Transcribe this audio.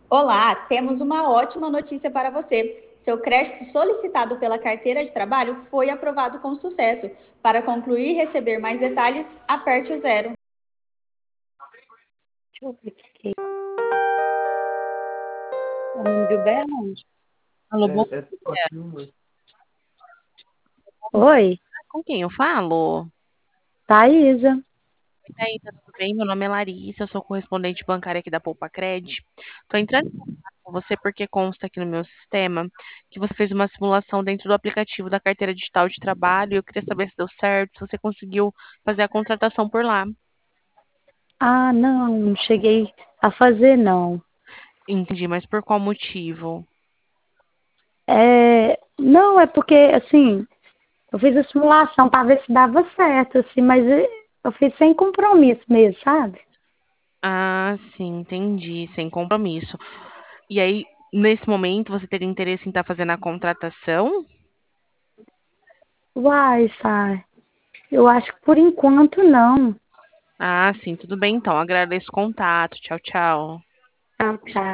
Olá, temos uma ótima notícia para você. Seu crédito solicitado pela carteira de trabalho foi aprovado com sucesso. Para concluir e receber mais detalhes, aperte o zero. Deixa eu ver aqui. O nome do Bé é onde? Alô, bom dia. Oi, Com quem eu falo? Thaísa. Oi, Thaisa, tudo bem? Meu nome é Larissa, eu sou correspondente bancária aqui da Poupa Cred. Estou entrando em contato com você porque consta aqui no meu sistema que você fez uma simulação dentro do aplicativo da carteira digital de trabalho e eu queria saber se deu certo, se você conseguiu fazer a contratação por lá. Ah, não cheguei a fazer, não. Entendi, mas por qual motivo? Não, é porque, assim, eu fiz a simulação para ver se dava certo, assim, mas eu fiz sem compromisso mesmo, sabe? Ah, sim, entendi, sem compromisso. E aí, nesse momento, você teria interesse em estar fazendo a contratação? Uai, sai. Eu acho que por enquanto não. Ah, sim, tudo bem então. Agradeço o contato. Tchau, tchau. Tchau, tchau.